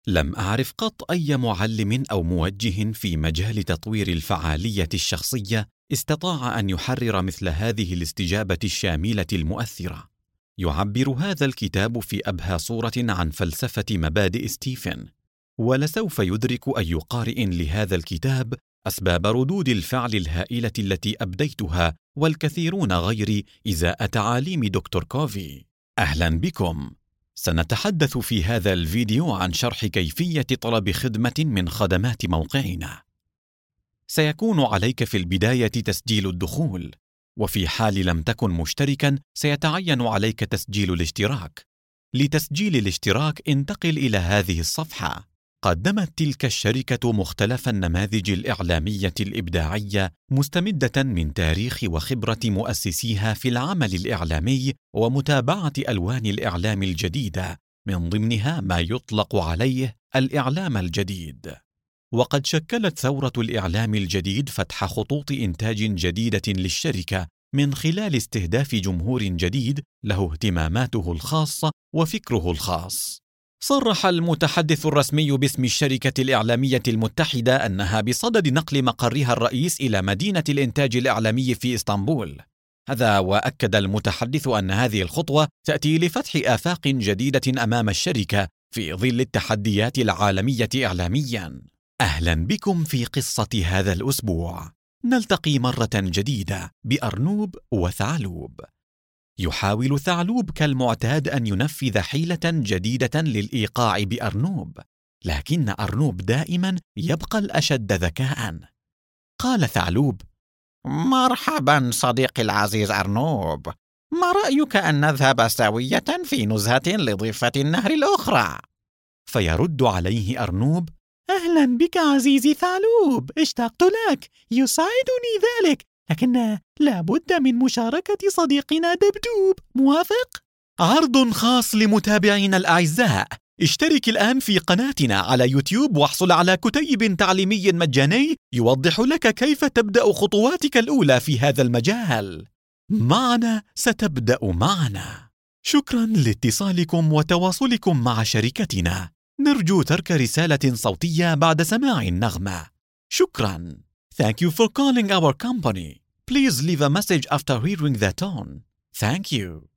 لم أعرف قط أي معلم أو موجه في مجال تطوير الفعالية الشخصية استطاع أن يحرر مثل هذه الاستجابة الشاملة المؤثرة. يعبر هذا الكتاب في أبهى صورة عن فلسفة مبادئ ستيفن، ولسوف يدرك أي قارئ لهذا الكتاب أسباب ردود الفعل الهائلة التي أبديتها والكثيرون غيري إزاء تعاليم دكتور كوفي. أهلا بكم. سنتحدث في هذا الفيديو عن شرح كيفية طلب خدمة من خدمات موقعنا. سيكون عليك في البداية تسجيل الدخول، وفي حال لم تكن مشتركاً سيتعين عليك تسجيل الاشتراك. لتسجيل الاشتراك انتقل إلى هذه الصفحة. قدمت تلك الشركة مختلف النماذج الإعلامية الإبداعية مستمدة من تاريخ وخبرة مؤسسيها في العمل الإعلامي ومتابعة ألوان الإعلام الجديدة، من ضمنها ما يطلق عليه الإعلام الجديد. وقد شكلت ثورة الإعلام الجديد فتح خطوط إنتاج جديدة للشركة من خلال استهداف جمهور جديد له اهتماماته الخاصة وفكره الخاص. صرح المتحدث الرسمي باسم الشركة الإعلامية المتحدة أنها بصدد نقل مقرها الرئيس إلى مدينة الإنتاج الإعلامي في إسطنبول. هذا وأكد المتحدث أن هذه الخطوة تأتي لفتح آفاق جديدة أمام الشركة في ظل التحديات العالمية إعلامياً. أهلاً بكم في قصة هذا الأسبوع. نلتقي مرة جديدة بأرنوب وثعلوب. يحاول ثعلوب كالمعتاد أن ينفذ حيلة جديدة للإيقاع بأرنوب، لكن أرنوب دائما يبقى الأشد ذكاء. قال ثعلوب: مرحبا صديقي العزيز أرنوب، ما رأيك أن نذهب سوية في نزهة لضفة النهر الأخرى؟ فيرد عليه أرنوب: أهلا بك عزيزي ثعلوب، اشتقت لك، يسعدني ذلك، لكن لا بد من مشاركة صديقنا دبدوب، موافق؟ عرض خاص لمتابعينا الأعزاء. اشترك الآن في قناتنا على يوتيوب واحصل على كتيب تعليمي مجاني يوضح لك كيف تبدأ خطواتك الأولى في هذا المجال. معنا ستبدأ معنا. شكرا لاتصالكم وتواصلكم مع شركتنا. نرجو ترك رسالة صوتية بعد سماع النغمة. شكرا. Thank you for calling our company. Please leave a message after hearing the tone. Thank you.